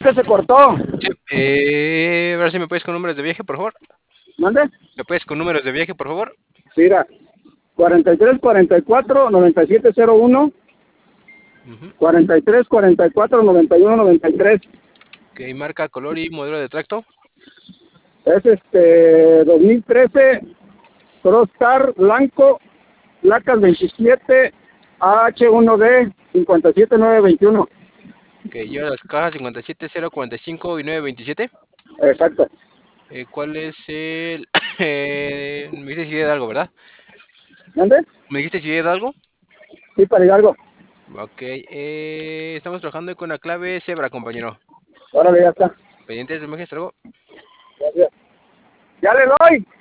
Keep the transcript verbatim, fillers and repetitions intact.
que se cortó. Sí, eh, a ver si me puedes con números de viaje, por favor. ¿Mande? ¿Me puedes con números de viaje, por favor? Mira, cuarenta y tres, cuarenta y cuatro, noventa y siete cero uno, Ujú. cuarenta y tres, cuarenta y cuatro, noventa y uno, noventa y tres. Ok, marca, color y modelo de tracto. Es este dos mil trece Crossstar blanco, placas veintisiete A H uno D cincuenta y siete nueve veintiuno. Que lleva las cajas cincuenta y siete cero cuarenta y cinco y nueve veintisiete. Exacto. Eh, ¿cuál es el...? eh, me dijiste si de algo, ¿verdad? ¿Mande? ¿Me dijiste si de algo? Sí, para Hidalgo. Ok, eh, estamos trabajando con la clave Zebra, compañero. Órale, ya está. Pendientes de imágenes, traigo. Gracias. Ya le doy.